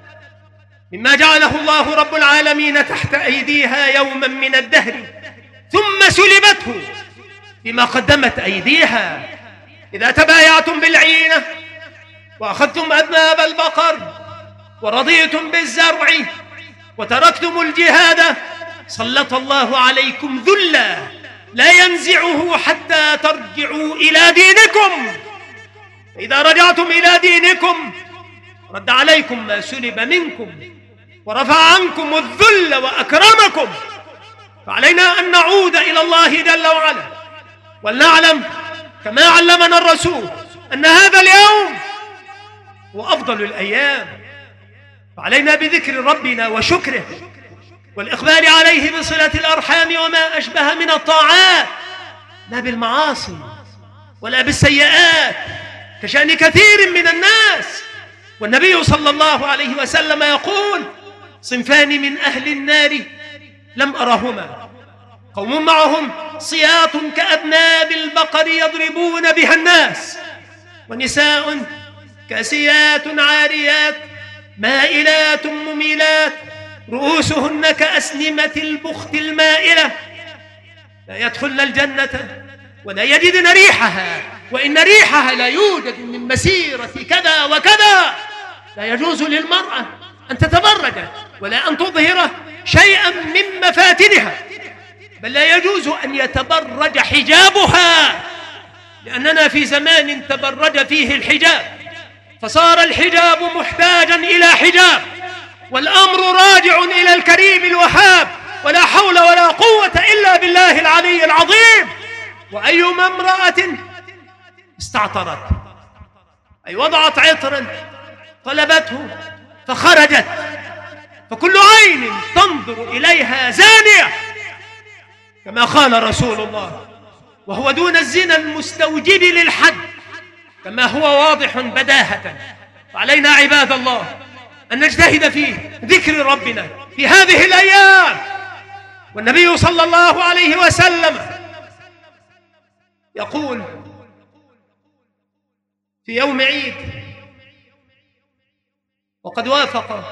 مما جعله الله رب العالمين تحت أيديها يوما من الدهر، ثم سلبته بما قدمت أيديها. إذا تبايعتم بالعينة وأخذتم أذناب البقر ورضيتم بالزرع وتركتم الجهاد سلط الله عليكم ذلا لا ينزعه حتى ترجعوا إلى دينكم. فإذا رجعتم إلى دينكم رد عليكم ما سلب منكم ورفع عنكم الذل وأكرمكم. فعلينا أن نعود إلى الله جل وعلا، ولنعلم كما علمنا الرسول أن هذا اليوم هو أفضل الأيام، فعلينا بذكر ربنا وشكره والإقبال عليه بصلة الأرحام وما أشبه من الطاعات، لا بالمعاصي ولا بالسيئات كشأن كثير من الناس. والنبي صلى الله عليه وسلم يقول صنفان من أهل النار لم أرهما، قوم معهم صياط كأذناب البقر يضربون بها الناس، ونساء كاسيات عاريات مائلات مميلات رؤوسهن كأسنمة البخت المائلة لا يدخلن الجنة ولا يجدن ريحها، وإن ريحها لا يوجد من مسيرة كذا وكذا. لا يجوز للمرأة أن تتبرج ولا أن تظهر شيئا من مفاتنها، بل لا يجوز أن يتبرج حجابها، لأننا في زمان تبرج فيه الحجاب فصار الحجاب محتاجا إلى حجاب، والأمر راجع إلى الكريم الوهاب، ولا حول ولا قوة إلا بالله العلي العظيم. وأيما امرأة استعطرت أي وضعت عطرا طلبته فخرجت فكل عين تنظر إليها زانية كما قال رسول الله، وهو دون الزنا المستوجب للحد كما هو واضح بداهة. فعلينا عباد الله أن نجتهد في ذكر ربنا في هذه الأيام. والنبي صلى الله عليه وسلم يقول في يوم عيد وقد وافق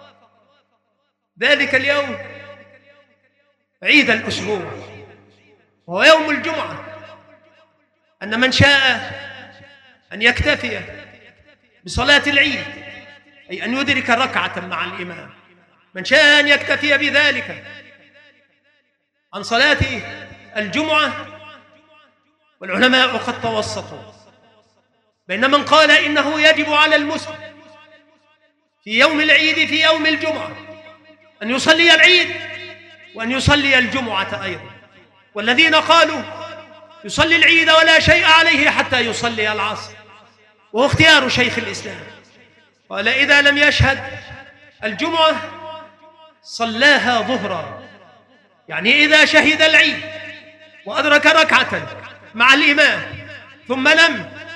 ذلك اليوم عيد الأسبوع وهو يوم الجمعة أن من شاء أن يكتفي بصلاة العيد أي أن يدرك ركعة مع الإمام، من شاء أن يكتفي بذلك عن صلاة الجمعة. والعلماء قد توسطوا بين من قال إنه يجب على المسلم في يوم العيد في يوم الجمعة أن يصلي العيد وأن يصلي الجمعة أيضا، والذين قالوا يصلي العيد ولا شيء عليه حتى يصلي العصر، وهو اختيار شيخ الإسلام. قال إذا لم يشهد الجمعة صلاها ظهرا، يعني إذا شهد العيد وأدرك ركعة مع الإمام ثم لم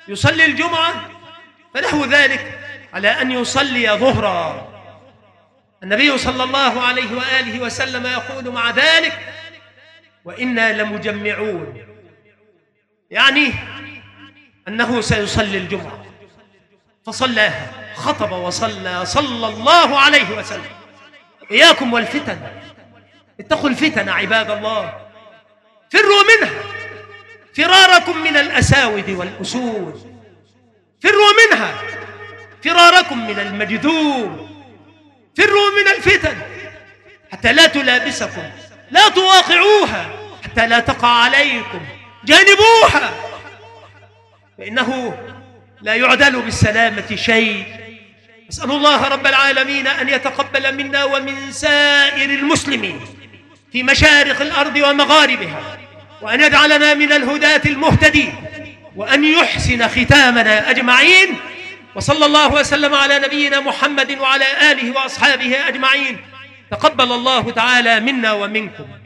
يصلي الجمعة فله ذلك على أن يصلي ظهرا. النبي صلى الله عليه وآله وسلم يقول مع ذلك: وإنا لمجمعون، يعني أنه سيصلي الجمعة، فصلاها، خطب وصلى صلى الله عليه وسلم. إياكم والفتن، اتقوا الفتن عباد الله، فروا منها فراركم من الأساود والأسود، فروا منها فراركم من المجذوم، فروا من الفتن حتى لا تلابسكم، لا تواقعوها حتى لا تقع عليكم، جانبوها، فإنه لا يعدل بالسلامة شيء. أسأل الله رب العالمين أن يتقبل منا ومن سائر المسلمين في مشارق الأرض ومغاربها، وأن يجعلنا من الهداة المهتدين، وأن يحسن ختامنا أجمعين. وصلى الله وسلم على نبينا محمد وعلى آله وأصحابه أجمعين. تقبل الله تعالى منا ومنكم.